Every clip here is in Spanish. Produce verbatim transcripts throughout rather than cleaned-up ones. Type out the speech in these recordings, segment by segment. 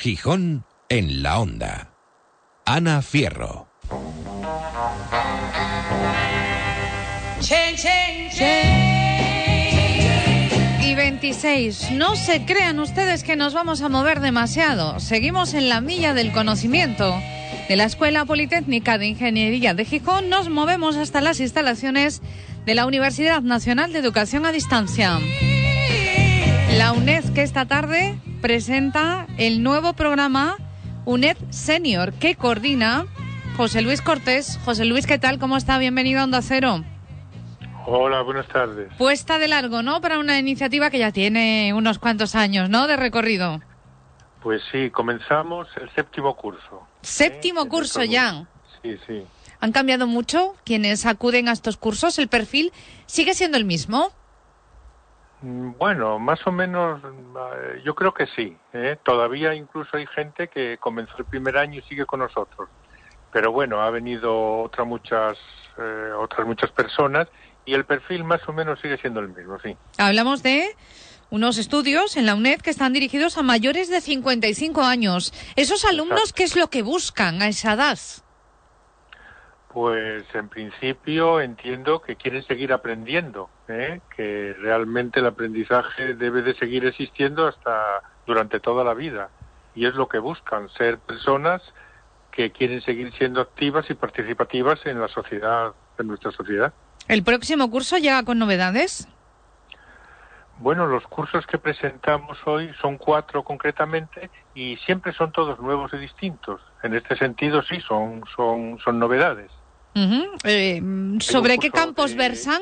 Gijón en la Onda. Ana Fierro. Y veintiséis. No se crean ustedes que nos vamos a mover demasiado. Seguimos en la milla del conocimiento. De la Escuela Politécnica de Ingeniería de Gijón nos movemos hasta las instalaciones de la Universidad Nacional de Educación a Distancia. La UNED, que esta tarde presenta el nuevo programa UNED Senior, que coordina José Luis Cortés. José Luis, ¿qué tal? ¿Cómo está? Bienvenido a Onda Cero. Hola, buenas tardes. Puesta de largo, ¿no? Para una iniciativa que ya tiene unos cuantos años, ¿no? De recorrido. Pues sí, comenzamos el séptimo curso. Séptimo ¿Eh? curso ya. Sí, sí. ¿Han cambiado mucho quienes acuden a estos cursos? ¿El perfil sigue siendo el mismo? Bueno, más o menos, yo creo que sí. ¿eh? Todavía incluso hay gente que comenzó el primer año y sigue con nosotros. Pero bueno, ha venido otras muchas, eh, otras muchas personas y el perfil más o menos sigue siendo el mismo, sí. Hablamos de unos estudios en la UNED que están dirigidos a mayores de cincuenta y cinco años. ¿Esos alumnos Exacto. qué es lo que buscan a esa edad? Pues en principio entiendo que quieren seguir aprendiendo, ¿eh? que realmente el aprendizaje debe de seguir existiendo hasta durante toda la vida. Y es lo que buscan, ser personas que quieren seguir siendo activas y participativas en la sociedad, en nuestra sociedad. ¿El próximo curso llega con novedades? Bueno, los cursos que presentamos hoy son cuatro concretamente y siempre son todos nuevos y distintos. En este sentido sí, son, son, son novedades. Uh-huh. Eh, ¿Sobre qué campos de... versan?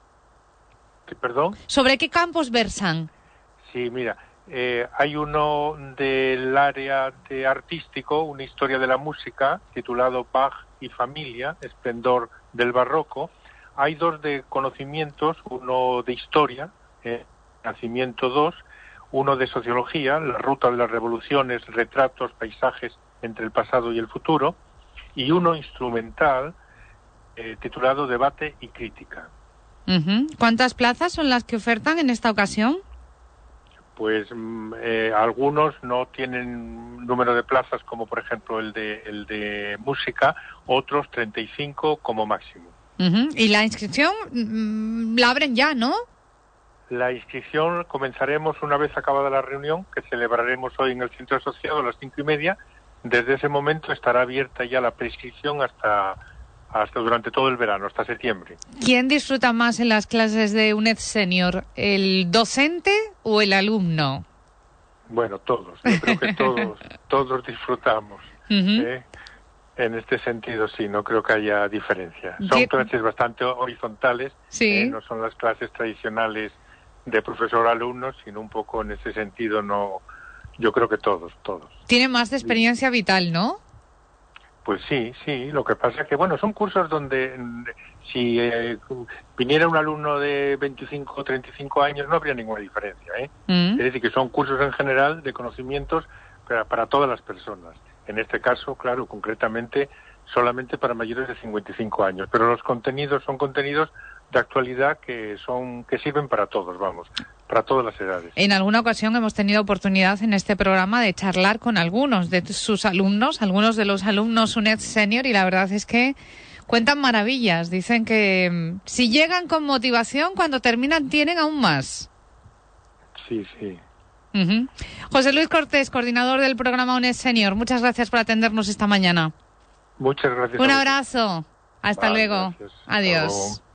¿Qué, perdón? ¿Sobre qué campos versan? Sí, mira, eh, hay uno del área de artístico, una historia de la música, titulado Bach y familia, esplendor del barroco. Hay dos de conocimientos, uno de historia, eh, Nacimiento dos, uno de sociología, la ruta de las revoluciones, retratos, paisajes entre el pasado y el futuro, y uno instrumental, eh, titulado Debate y crítica. Uh-huh. ¿Cuántas plazas son las que ofertan en esta ocasión? Pues eh, algunos no tienen número de plazas, como por ejemplo el de, el de música, otros treinta y cinco como máximo. Uh-huh. Y la inscripción mmm, la abren ya, ¿no? La inscripción comenzaremos una vez acabada la reunión, que celebraremos hoy en el centro asociado a las cinco y media. Desde ese momento estará abierta ya la prescripción hasta, hasta durante todo el verano, hasta septiembre. ¿Quién disfruta más en las clases de UNED Senior, el docente o el alumno? Bueno, todos. Yo creo que todos, todos disfrutamos. Uh-huh. ¿eh? En este sentido, sí, no creo que haya diferencia. Son ¿Qué? clases bastante horizontales, sí. eh, no son las clases tradicionales de profesor-alumno, sino un poco en ese sentido, no. Yo creo que todos, todos. Tiene más de experiencia vital, ¿no? Pues sí, sí. Lo que pasa es que, bueno, son cursos donde si eh, viniera un alumno de veinticinco o treinta y cinco años no habría ninguna diferencia, ¿eh? Mm. Es decir, que son cursos en general de conocimientos para, para todas las personas. En este caso, claro, concretamente, solamente para mayores de cincuenta y cinco años. Pero los contenidos son contenidos de actualidad que son que sirven para todos, vamos, para todas las edades. En alguna ocasión hemos tenido oportunidad en este programa de charlar con algunos de sus alumnos, algunos de los alumnos UNED Senior, y la verdad es que cuentan maravillas. Dicen que mmm, si llegan con motivación, cuando terminan tienen aún más. Sí, sí. Uh-huh. José Luis Cortés, coordinador del programa UNED Senior, muchas gracias por atendernos esta mañana. Muchas gracias. Un abrazo. Hasta vale, luego. Gracias. Adiós. Hasta luego.